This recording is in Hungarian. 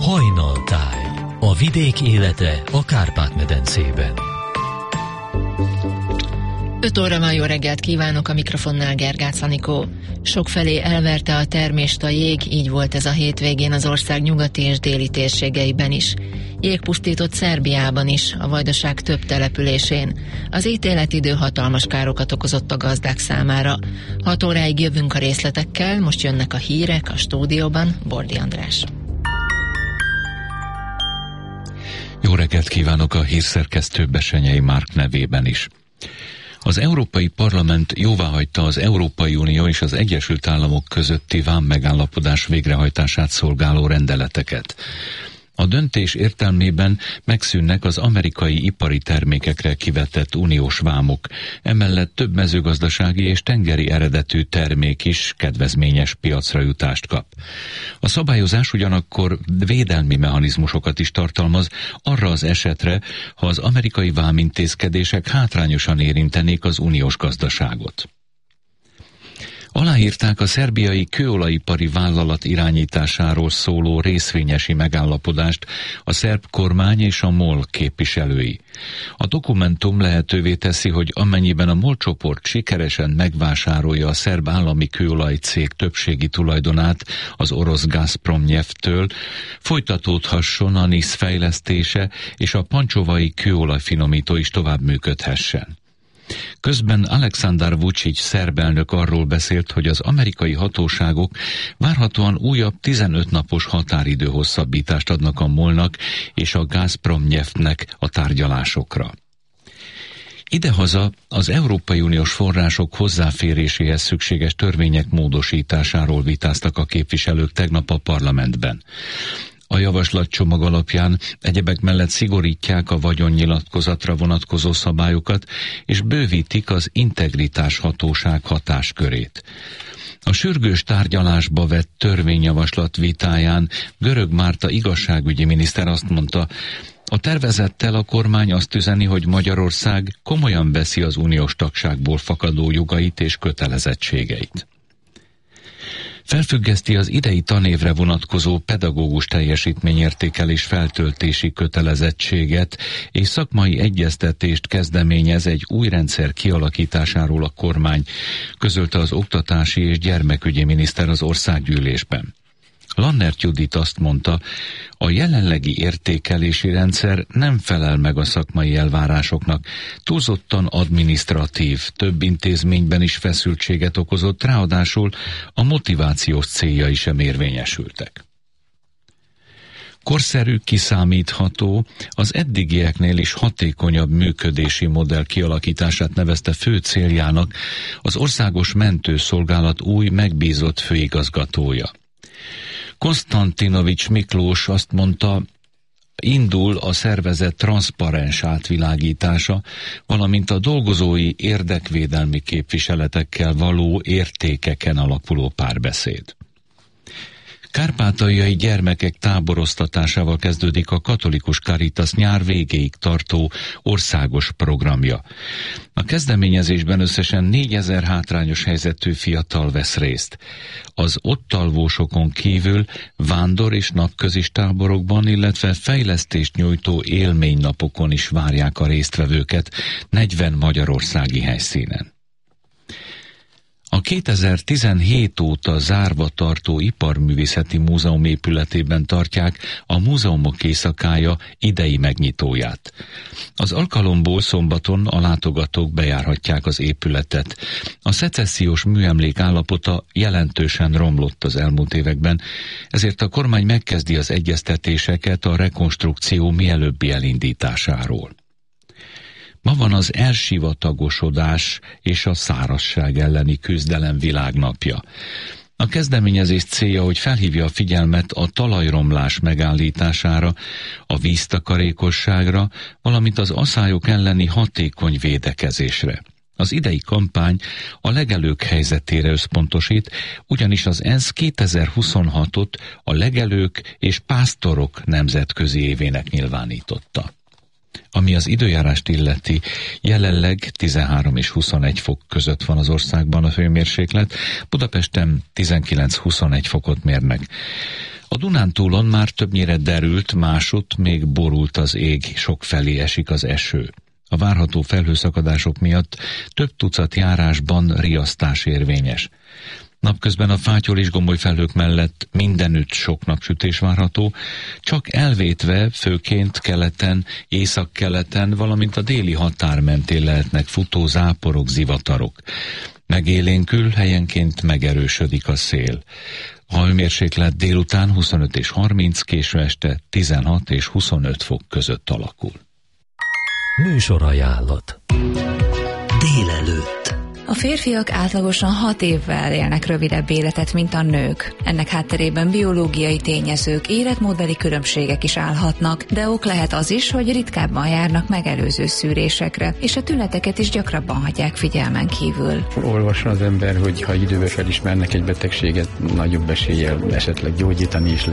Hajnaltáj, a vidék élete a Kárpát-medencében. 5 óra van, jó reggelt kívánok, a mikrofonnál Gergács Anikó. Sokfelé elverte a termést a jég, így volt ez a hétvégén az ország nyugati és déli térségeiben is. Jég pusztított Szerbiában is, a Vajdaság több településén. Az ítéletidő hatalmas károkat okozott a gazdák számára. 6 óráig jövünk a részletekkel, most jönnek a hírek a stúdióban, Bordi András. Jó reggelt kívánok a hírszerkesztő Besenyei Márk nevében is. Az Európai Parlament jóváhagyta az Európai Unió és az Egyesült Államok közötti vámmegállapodás végrehajtását szolgáló rendeleteket. A döntés értelmében megszűnnek az amerikai ipari termékekre kivetett uniós vámok, emellett több mezőgazdasági és tengeri eredetű termék is kedvezményes piacra jutást kap. A szabályozás ugyanakkor védelmi mechanizmusokat is tartalmaz arra az esetre, ha az amerikai vámintézkedések hátrányosan érintenék az uniós gazdaságot. Aláírták a szerbiai kőolajipari vállalat irányításáról szóló részvényesi megállapodást a szerb kormány és a MOL képviselői. A dokumentum lehetővé teszi, hogy amennyiben a MOL csoport sikeresen megvásárolja a szerb állami kőolajcég többségi tulajdonát az orosz Gazprom Nyeftől, folytatódhasson a NISZ fejlesztése és a pancsovai kőolajfinomító is tovább működhessen. Közben Aleksandar Vučić szerb elnök arról beszélt, hogy az amerikai hatóságok várhatóan újabb 15 napos határidő hosszabbítást adnak a MOL-nak és a Gazprom Nyeftnek a tárgyalásokra. Idehaza az Európai Uniós források hozzáféréséhez szükséges törvények módosításáról vitáztak a képviselők tegnap a parlamentben. A javaslatcsomag alapján egyebek mellett szigorítják a vagyonnyilatkozatra vonatkozó szabályokat, és bővítik az integritás hatóság hatáskörét. A sürgős tárgyalásba vett törvényjavaslat vitáján Görög Márta igazságügyi miniszter azt mondta, a tervezettel a kormány azt üzeni, hogy Magyarország komolyan veszi az uniós tagságból fakadó jogait és kötelezettségeit. Felfüggeszti az idei tanévre vonatkozó pedagógus teljesítményértékelés feltöltési kötelezettséget, és szakmai egyeztetést kezdeményez egy új rendszer kialakításáról a kormány, közölte az oktatási és gyermekügyi miniszter az országgyűlésben. Lannert Judit azt mondta, a jelenlegi értékelési rendszer nem felel meg a szakmai elvárásoknak, túlzottan adminisztratív, több intézményben is feszültséget okozott, ráadásul a motivációs céljai sem érvényesültek. Korszerű, kiszámítható, az eddigieknél is hatékonyabb működési modell kialakítását nevezte fő céljának az Országos Mentőszolgálat új megbízott főigazgatója. Konstantinovics Miklós azt mondta, indul a szervezet transzparens átvilágítása, valamint a dolgozói érdekvédelmi képviseletekkel való értékeken alapuló párbeszéd. Kárpátaljai gyermekek táboroztatásával kezdődik a Katolikus Caritas nyár végéig tartó országos programja. A kezdeményezésben összesen 4000 hátrányos helyzetű fiatal vesz részt. Az ott alvósokon kívül vándor- és napközis táborokban, illetve fejlesztést nyújtó élménynapokon is várják a résztvevőket 40 magyarországi helyszínen. A 2017 óta zárva tartó Iparművészeti Múzeum épületében tartják a Múzeumok Éjszakája idei megnyitóját. Az alkalomból szombaton a látogatók bejárhatják az épületet. A szecessziós műemlék állapota jelentősen romlott az elmúlt években, ezért a kormány megkezdi az egyeztetéseket a rekonstrukció mielőbbi elindításáról. Ma van az elsivatagosodás és a szárazság elleni küzdelem világnapja. A kezdeményezés célja, hogy felhívja a figyelmet a talajromlás megállítására, a víztakarékosságra, valamint az aszályok elleni hatékony védekezésre. Az idei kampány a legelők helyzetére összpontosít, ugyanis az ENSZ 2026-ot a legelők és pásztorok nemzetközi évének nyilvánította. Ami az időjárást illeti, jelenleg 13 és 21 fok között van az országban a hőmérséklet, Budapesten 19-21 fokot mérnek. A Dunántúlon már többnyire derült, másutt még borult az ég, sokfelé esik az eső. A várható felhőszakadások miatt több tucat járásban riasztás érvényes. Napközben a Fátyol és Gomboly felhők mellett mindenütt sok napsütés várható, csak elvétve főként keleten, északkeleten, valamint a déli határ mentén lehetnek futó záporok, zivatarok. Megélénkül, helyenként megerősödik a szél. A hőmérséklet délután 25 és 30, késő este 16 és 25 fok között alakul. Műsorajánlat. Délelőtt. A férfiak átlagosan 6 évvel élnek rövidebb életet, mint a nők. Ennek hátterében biológiai tényezők, életmódbeli különbségek is állhatnak, de ok lehet az is, hogy ritkábban járnak megelőző szűrésekre, és a tüneteket is gyakrabban hagyják figyelmen kívül. Olvassa az ember, hogy ha időben felismernek egy betegséget, nagyobb eséllyel esetleg gyógyítani is lehet.